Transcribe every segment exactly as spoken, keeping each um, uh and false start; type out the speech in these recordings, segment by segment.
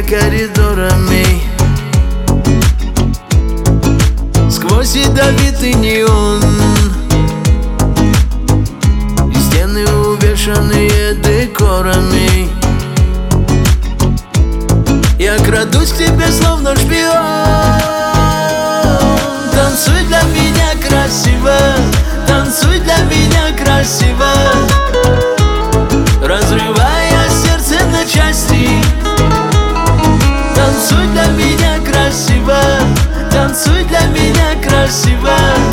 коридорами. Сквозь ядовитый неон и стены, увешанные декорами. Я крадусь к тебе, словно шпион. Танцуй для меня красиво, танцуй для меня красиво, разрывая сердце на части. Танцуй для меня красиво, танцуй для меня красиво,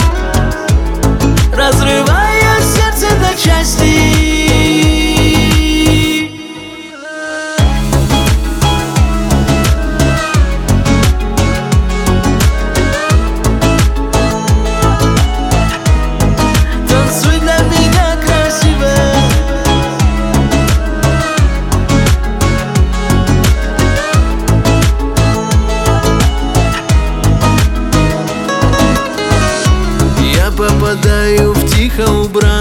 разрывая сердце на части. Попадаю в тихо убранное